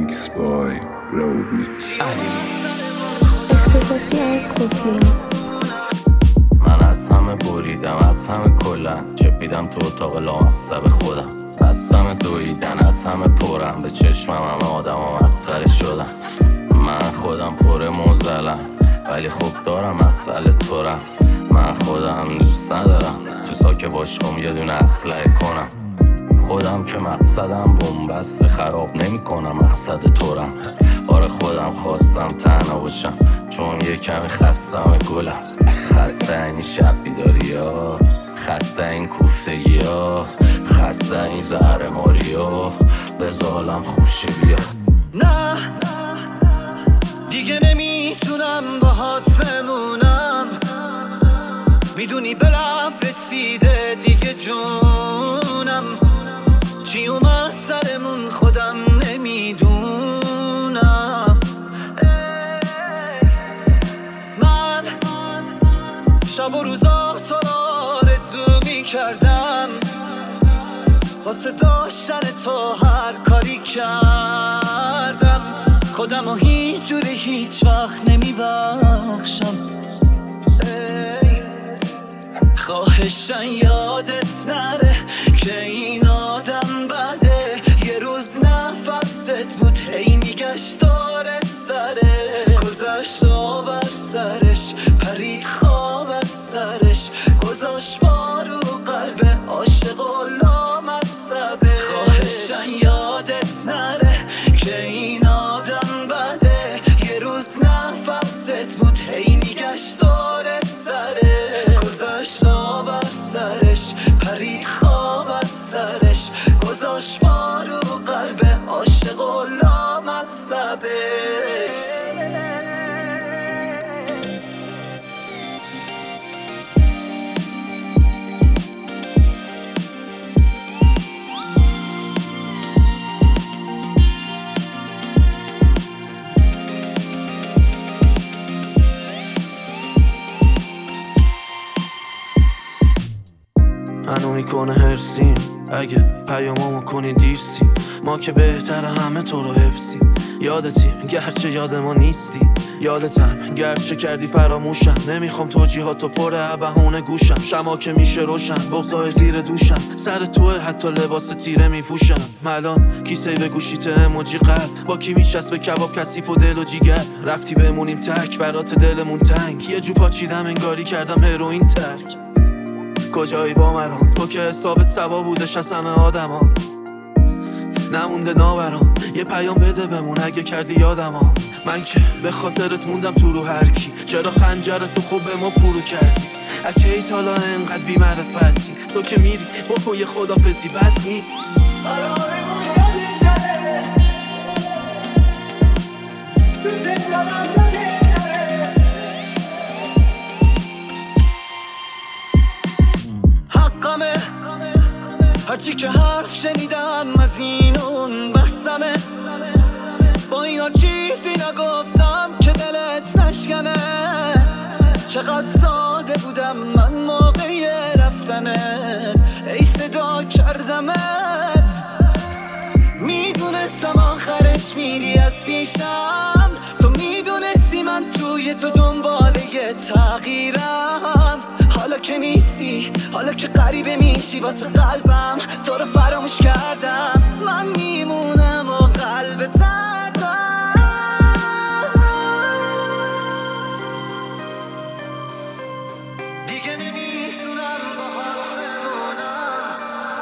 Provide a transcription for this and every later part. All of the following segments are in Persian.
Remix by Raubit. اختصاصی از کوفی. من از همه بریدم، از همه کلن چپیدم تو اتاق لامصب خودم. از همه دویدن، از همه پرم به چشمم همه آدم ها مسخره شدن. من خودم پر موزلم ولی خوب دارم مسئله تورم. من خودم دوست ندارم تو ساکه باشم یه دونه اسلحه کنم. خودم که مقصدم بومبست خراب نمی کنم مقصد تورم. آره خودم خواستم تنها باشم چون یه کمی خستم گلم. خسته این شب بیداری ها، خسته این کوفتگی ها، خسته این زهر ماری ها. بذارم خوشه بیا. نه دیگه نمیتونم باهات بمونم، میدونی به لب رسیده دیگه جونم. چی اومد سرمون خودم نمیدونم. من شب و روزا تو را آرزو میکردم، واسه داشتن تو هر کاری کردم. خودم و هیچ جوری هیچ وقت نمیبخشم. خواهشن یادت نره که این آدم بده. یه روز نفست بود هی میگشت داره سره. گذشت بر سرش پرید خواب از سرش، گذاشت بارو قلب عاشق و لامصبه. خواهشن یادت نره که این آدم بده. یه روز نفست بود هی میگشت داره سره. گذاشت بر سرش پرید خواب از سرش، گذاشت بارو قلب عاشق و لامصبش. منو میکنه هرسیم اگه پیامامو کنی دیرسی. ما که بهتر همه تو رو حفظی. یادتیم گرچه یاد ما نیستی، یادتم گرچه کردی فراموشم. نمیخوام توجیهاتو پر بهونه گوشم. شما که میشه روشن بغضای زیر دوشم. سر توه حتی لباس تیره میپوشم. ملان کیسه به گوشیت اموجی قلب، با کی میشست به کباب کثیف و دل و جیگر. رفتی بمونیم تک برات دلمون تنگ. یه جو پاچیدم انگاری کردم هروئین ترک. کجایی با مرام تو که حسابت سوا بودش از همه آدم ها. نمونده ناورام یه پیام بده بمون اگه کردی یادم ها. من که به خاطرت موندم تو رو هر کی. چرا خنجرت تو خوب به ما فرو کردی؟ اگه ای تالا انقدر بی معرفتی. تو که میری بکن یه خدافزی بد می هرچی که حرف شنیدم از این اون بحثمه. با اینا چیزی نگفتم که دلت نشکنه. چقدر ساده بودم من موقع رفتنت، ای صدا کردمت. میدونستم آخرش میری از پیشم. تو میدونستی من توی تو دنباله یه تغییرم. حالا که نیستی، حالا که غریبه میشی واسه قلبم. تو رو فراموش کردم، من میمونم و قلب سردم. دیگه نمیتونم باهات بمونم.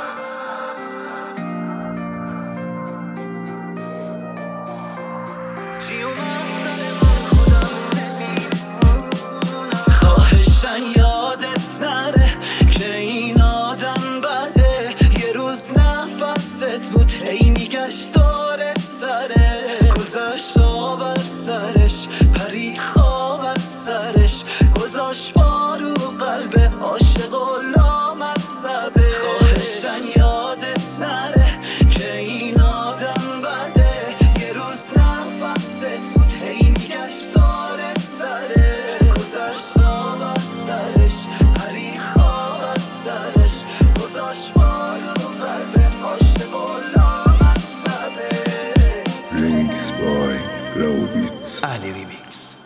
چی اومد سرمون خودم نمیدونم. خواهشن یادت نره که این آدم بده. یه روز نفست بود هی میگشت داره سره. گذاشت بر سرش پرید خواب از سرش، گذاشت بارو قلب عاشق و لامصبه. خواهشن یادت نره که این آدم بده. یه روز نفست بود هی میگشت داره سره. گذاشت بر سرش پرید خواب از سرش، گذاشت بارو قلب عاشق و لامصبش. Remix روبیت. علی ریمیکس.